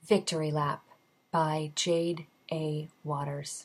Victory Lap by Jade A. Waters.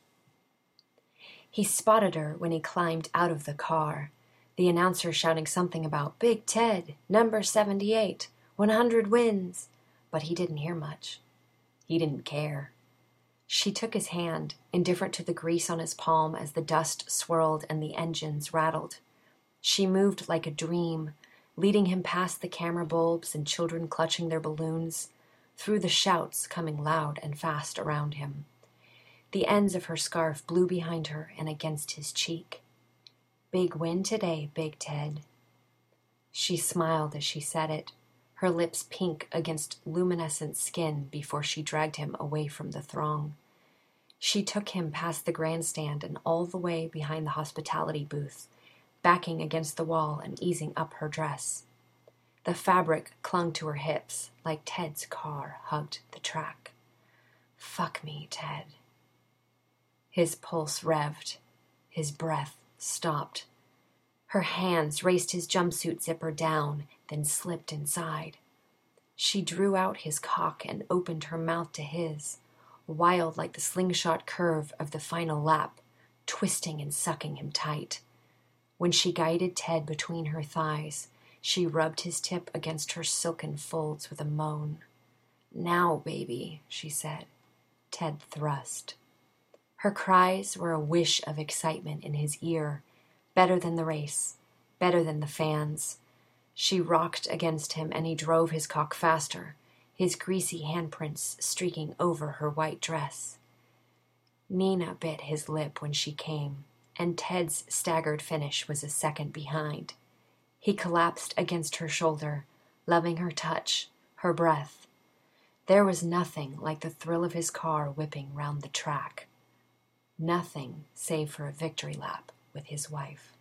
He spotted her when he climbed out of the car, the announcer shouting something about Big Ted, number 78, 100 wins, but he didn't hear much. He didn't care. She took his hand, indifferent to the grease on his palm as the dust swirled and the engines rattled. She moved like a dream, leading him past the camera bulbs and children clutching their balloons, through the shouts coming loud and fast around him. The ends of her scarf blew behind her and against his cheek. Big win today, Big Ted. She smiled as she said it, her lips pink against luminescent skin before she dragged him away from the throng. She took him past the grandstand and all the way behind the hospitality booth, backing against the wall and easing up her dress. The fabric clung to her hips like Ted's car hugged the track. Fuck me, Ted. His pulse revved. His breath stopped. Her hands raced his jumpsuit zipper down, then slipped inside. She drew out his cock and opened her mouth to his, wild like the slingshot curve of the final lap, twisting and sucking him tight. When she guided Ted between her thighs, she rubbed his tip against her silken folds with a moan. Now, baby, she said. Ted thrust. Her cries were a wish of excitement in his ear, better than the race, better than the fans. She rocked against him and he drove his cock faster, his greasy handprints streaking over her white dress. Nina bit his lip when she came, and Ted's staggered finish was a second behind. He collapsed against her shoulder, loving her touch, her breath. There was nothing like the thrill of his car whipping round the track. Nothing save for a victory lap with his wife.